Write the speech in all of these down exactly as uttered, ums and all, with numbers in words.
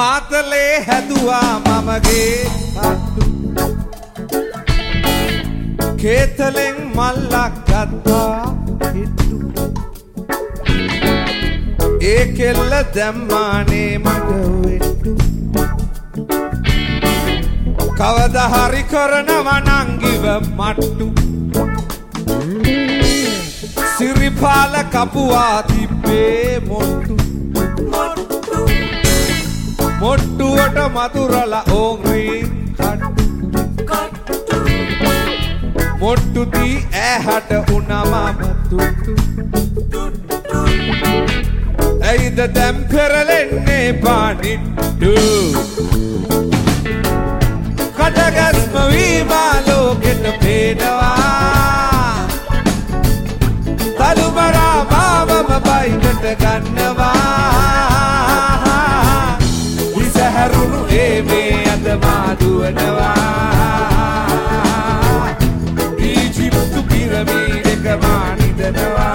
මාතලේ හැදුවා මමගේ තට්ටු කේතලෙන් මල්ලක් ගත්තා හිට්ටු ඒ කෙල්ල දැම්මානේ මට වෙට්ටු කවදා හරි කරනවා නංගිව මට්ටු සිරිපාල කපුවා තිබ්බේ මොට්ටු මොට්ටුවට මතුරලා ඕංග්‍රීන් කට්ටු මොට්ටුදී ඇහැට උනමම තුට්ටු ඇයිද දැම් පෙරලෙන්නේ පානිට්ටු කටගැස්ම වීමා ලෝකෙට පේනවා තලුමරා මාවම බයිකට ගන්නවා විසහැරුණු ඒමේ අද මාදුවනවා ඊජිප්තු පිරමීඩක මානිදනවා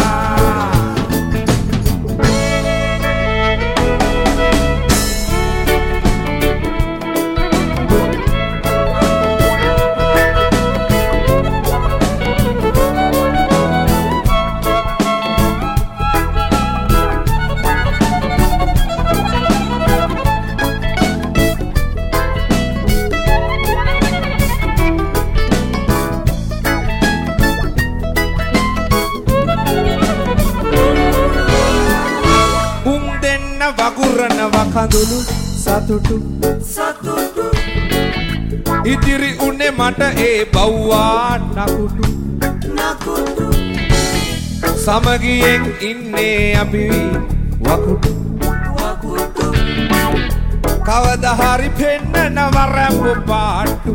වගුරන වකඳුළු සතුටු සතුටු ඉදිරි උනේ මට ඒ බව්වා නකුටු නකුටු සමගියෙන් ඉන්නේ අපි වකුටු වකුටු කවදා හරි පෙන්නනව රැඹ පාටු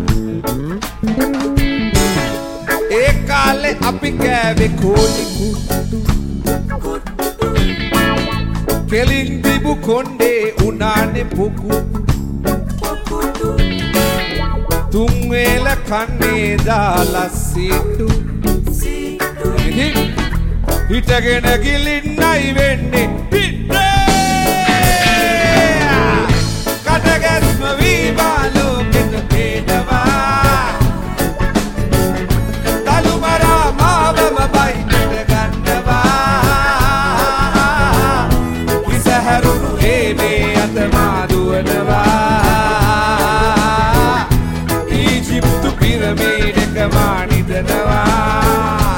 ඒ කාලේ අපි කෑවේ කෝලි කුට්ටු කෙලින් බිබු කොණ්ඩේ උනානේ පොකුටු තුන් වේල කන්නේ දාලා සීටු හිටගෙන ගිලින්නයි වෙන්නේ පිටේ කටගැස්ම වීමා ලෝකෙට පේනවා තලුමරා මාවම බයිකට ගන්නවා විසහැරුණු ඒමේ අත මාදුවනවා ඊජිප්තු පිරමීඩක මානිදනවා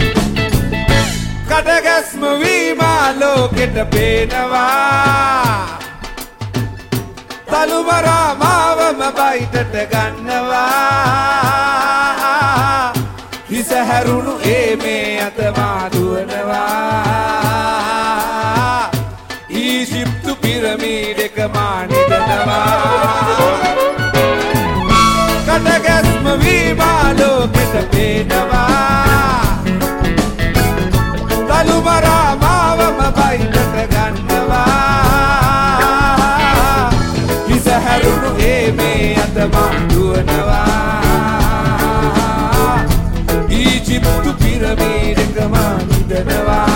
කටගැස්ම වීමා ලෝකෙට පේනවා තලුමරා මාවම බයිටට ගන්නවා විසහැරුණු ඒමේ අත මාදුවනවා ඊජිප්තු පිරමීඩක මානිදනවා කටගැස්ම වීමා ලෝකෙට පේනවා තලුමරා මාවම බයිටට ගන්නවා විසහැරුණු ඒමේ අත මාදුවනවා ඊජිප්තු පිරමීඩක මානිදනවා